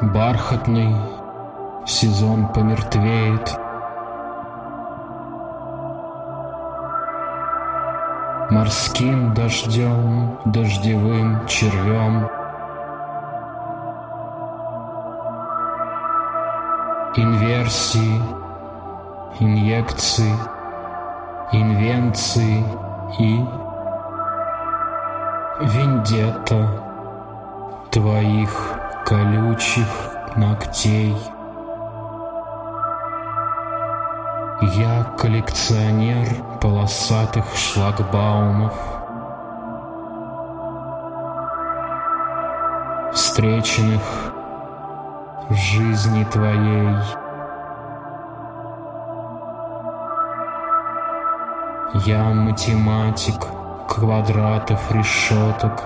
Бархатный сезон помертвеет. Морским дождем, дождевым червем. Инверсии, инъекции, инвенции и вендетта твоих колючих ногтей. Я коллекционер полосатых шлагбаумов, встреченных в жизни твоей. Я математик квадратов решеток,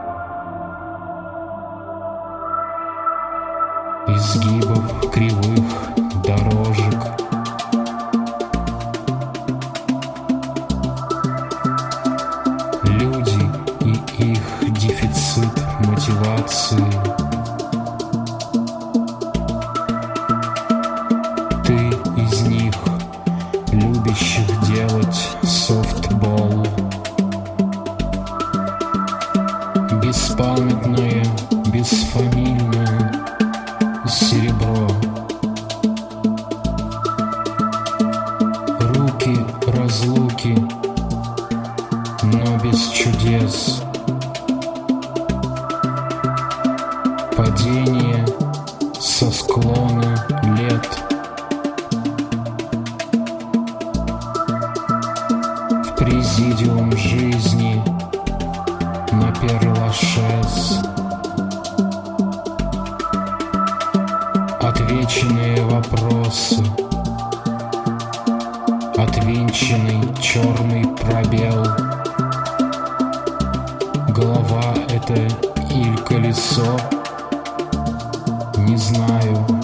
изгибов кривых дорожек. Люди и их дефицит мотивации. Ты из них, любящих делать софтбол. Беспамятное, бесфамильное серебро. Руки разлуки, но без чудес. Падение со склона лет. В президиум жизни на Пер-Лашез. Отвеченные вопросы. Отвинченный черный пробел. Голова — это иль колесо? Не знаю.